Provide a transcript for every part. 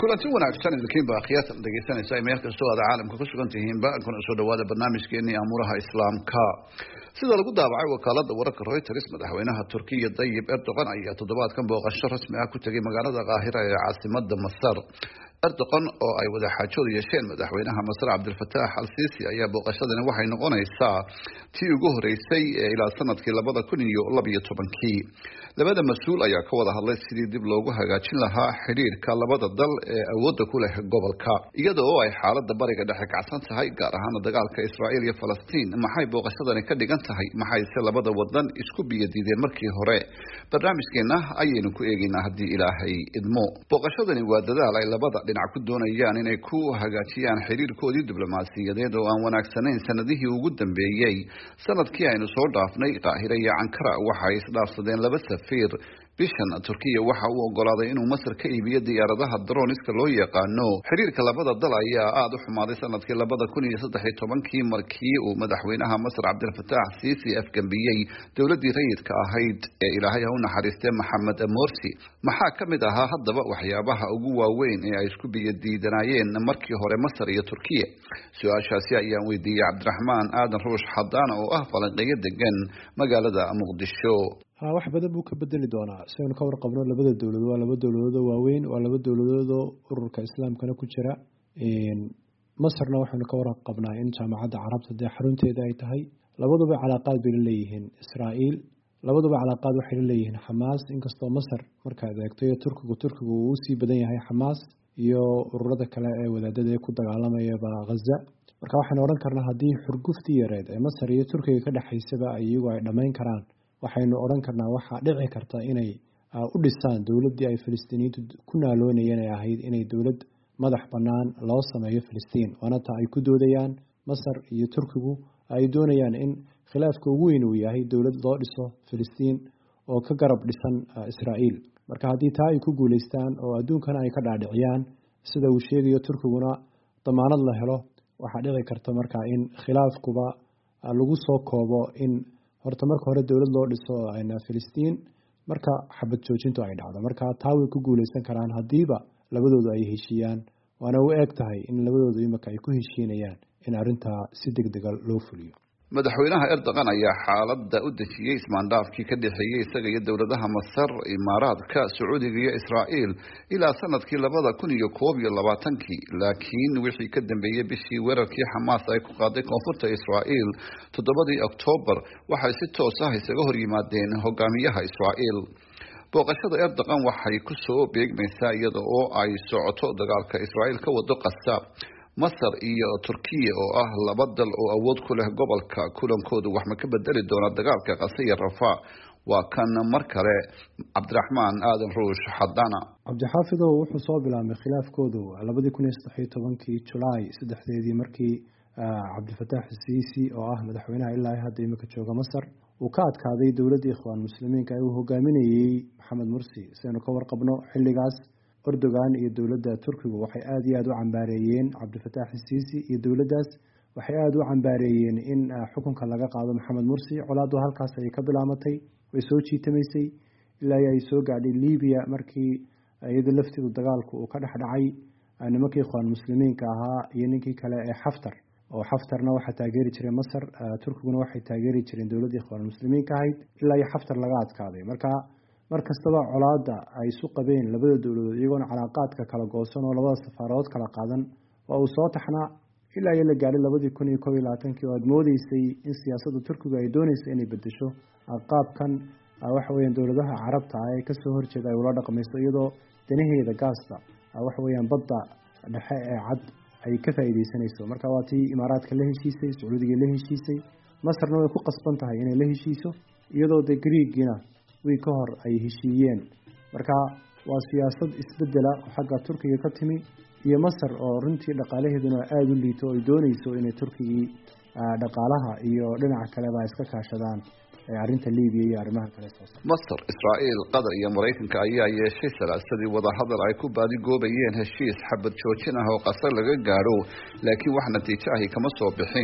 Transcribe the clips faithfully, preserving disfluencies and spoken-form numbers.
kulanti wanaagsan idinkiin baa khiyaasan dhageysanaysa meel kasta oo caalamka ku sugan tihiin ba kuna soo dhawaada barnaamijkeeni amuraha islaamka sida lagu daabacay wakaalada wararka Reuters madaxweynaha Turkiga Tayyip Erdogan ayaa toddobaadkan booqasho rasmi ah ku tagay magaalada Qaahira ee caasimadda Masar. Erdogan oo ay wada xaajood yeesheen madaxweynaha Masar Abdel Fattah al-Sisi ayaa booqashadani waxay noqonaysaa tii ugu horeysay ilaa sanadkii labada kun iyo laba iyo tobankii. labada mas'uul ayaa ka wada hadlay sidii dib loogu hagaajin lahaa xiriirka labada dal ee awoodda ku leh gobolka, iyada oo ay xaaladda bariga dhexe kacsan tahay gaar ahaan dagaalka Israa'iil iyo Falastiin. Maxay booqashadani ka dhigan tahay? Maxayse labada wadan isku biyadiideen markii hore? Barnaamijkeena ayaynu ku eegaynaa haddii Ilaahay idmo. Booqashadani waa dadaal ay labada dhinac ku doonayaan inay ku hagaajiyaan xiriirkoodii diblomaasiyadeed oo aan wanaagsanayn sanadihii ugu dambeeyay. sanadkii aynu soo dhaafnay Qaahira iyo Ankara waxay isdhaafsadeen laba safiir. bishan Turkiga waxa uu ogolaaday inuu Masar ka iibiyo diyaaradaha droniska loo yaqaano. xiriirka labada dal ayaa aad u xumaaday sanadkii labada kun iyo saddex iyo tobankii markii uu madaxweynaha Masar Abdel Fattah al-Sisi afgambiyay dowladii rayidka ahayd ee Ilaahay ha u naxariistay Mohamed Morsi. maxaa ka mid ahaa haddaba waxyaabaha ugu waaweyn ee ay isku biyadiidanayeen markii hore Masar iyo Turkiga? su-aashaasi ayaan weydiiyay Cabdiraxmaan Aadan Ruush Xadaan oo ah falanqeeyo degan magaalada Muqdisho. ha wax badan buu ka bedeli doonaa sidoo ka warqabno labada dawladood waa laba dawladood oo waaweyn waa laba dawladood oo ururka islaamkana ku jira in Masarna waxaanu ka warqabnaa in jaamacadda Carabta ee xarunteeda ay tahay labaduba calaaqaad bay leeyihiin Israa'iil labaduba calaaqaad waxay leeyihiin Hamas inkastoo Masar marka ay eegto Turkigu Turkigu uu sii badan yahay Hamas iyo ururada kale ee wadaadada ku dagaalamaya Gaza. marka waxaan oran karnaa haddii xurgufti yareed ee Masar iyo Turkiga ka dhaxaysaba iyagu ay dhameyn karaan waxaynu oran karnaa waxa dhici karta inay u dhisaan dawladii ay Filistiiniyiintu ku naaloonayeen ay ahayd inay dawlad madax banaan loo sameeyo Filistiin wana taa ay ku doodayaan Masar iyo Turkigu ay doonayaan in khilaafka ugu weyn uu yahay dawlad loo dhiso Filistiin oo ka garab dhisan Israa'iil. marka haddii taa ay ku guuleystaan oo adduunkana ay ka dhaadhiciyaan sida uu sheegayo Turkiguna damaanad la helo waxa dhici karta marka in khilaafkuba lagu soo koobo in horta marka hore dawlad loo dhiso ayna Filistiin marka xabad joojintu ay dhacdo marka taa way ku guuleysan karaan hadiiba labadoodu ay heshiiyaan waana u eg tahay in labadoodu imaka ay ku heshiinayaan in arinta si degdeg ah loo fuliyo. madaxweynaha Erdogan ayaa xaaladda u dejiyay ismaandhaafkii ka dhaxeeyay isaga iyo dawladaha Masar, Imaaraadka, Sacuudiga iyo Israa'iil ilaa sanadkii labada kun iyo koob iyo labaatankii. laakiin wixii ka dambeeyay bishii weerarkii Hamas ay ku qaaday koonfurta Israa'iil toddobadii Oktoobar waxay si toos ah isaga hor yimaadeen hogaamiyaha Israa'iil. booqashada Erdogan waxay ku soo beegmaysaa iyada oo ay socoto dagaalka Israa'iil ka wado Gaza. Masar iyo Turkiga oo ah laba dal oo awood ku leh gobolka kulankoodu wax ma ka bedeli doona dagaalka Gaza iyo Rafah? waa kan mar kale Cabdiraxmaan Aadan Ruush Xadaan. Cabdixaafid oo wuxuu soo bilaabay khilaafkoodu labada kun iyo saddex iyo tobankii July saddexdeedii markii Abdel Fattah al-Sisi oo ah madaxweynaha ilaa hadda imika jooga Masar uu ka adkaaday dawladda Ikhwaan Muslimiinka ee uu hogaaminayay Mohamed Morsi. sidoo ka warqabno xilligaas Erdogan iyo dawladda Turkiga waxay aad iyo aad u cambaareeyeen Abdel Fattah al-Sisi iyo dawladdaas waxay aad u cambaareeyeen in xukunka laga qaado Mohamed Morsi. colaadu halkaas ay ka bilaamatay way soo jiitamaysay ilaa ay soo gaadhay Liibiya markii iyada lafteedu dagaalku uu ka dhaxdhacay nimankii Ikhwaan Muslimiinka ahaa iyo ninkii kale ee Haftar oo Haftarna waxa taageeri jiray Masar, Turkiguna waxay taageeri jireen dawladda Ikhwaan Muslimiinka ahayd ilaa ay Haftar laga adkaaday. marka markastaba colaada ay isu qabeen labada dawladood iyagoon calaaqaadka kala goosan oo labada safaarood kala qaadan waa uu soo taxnaa ilaa ay la gaaray labadii kun iyo koob iyo labaatankii oo aad moodeysay in siyaasadda Turkiga ay dooneysay inay bedesho qaabkan waxa weeyaan dawladaha Carabta ay ka soo horjeeda ay ula dhaqmayso iyadoo danaheeda gaasta waxa weeyaan badda dhexe ee cad ay ka faa'iideysanayso. marka waa tii Imaaraadka la heshiisay, Sacuudiga la heshiisay, Masarna way ku qasban tahay inay la heshiiso iyadoo de Greegina way ka hor ay heshiiyeen. marka waa siyaasad isbedela oo xagga Turkiga ka timi iyo Masar oo runtii dhaqaalaheeduna aad u liito oo doonayso inay Turkiga dhaqaalaha iyo dhinaca kale ba iska kaashadaan arrinta Liibiya iyo arrimaha kale. Masar, Israa'iil, Qatar iyo Mareykanka ayaa yeeshay salaasadii wada hadal ay ku baadi goobayeen heshiis xabad joojin ah oo qasar laga gaaro laakiin wax natiijo ah kama soo bixin.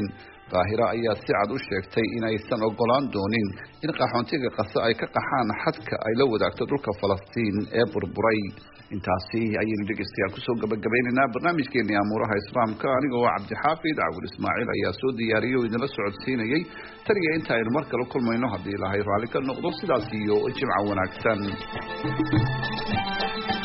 qaahira ayaa si cad u sheegtay inaysan ogolaan doonin in qaxoontiga qasa ay ka qaxaan xadka ay la wadaagto dhulka Falastiin ee burburay. intaasi ayaynu dhegeystayaal kusoo gabagabaynaynaa barnaamijkeennii amuuraha islaamka. anigoo Cabdixaafid Cabul Ismaaciil ayaa soo diyaariyay oo idinla socodsiinayay. taniya inta aynu mar kale kulmayno haddii Ilaahay raali ka noqdo, sidaas iyo jimco wanaagsan.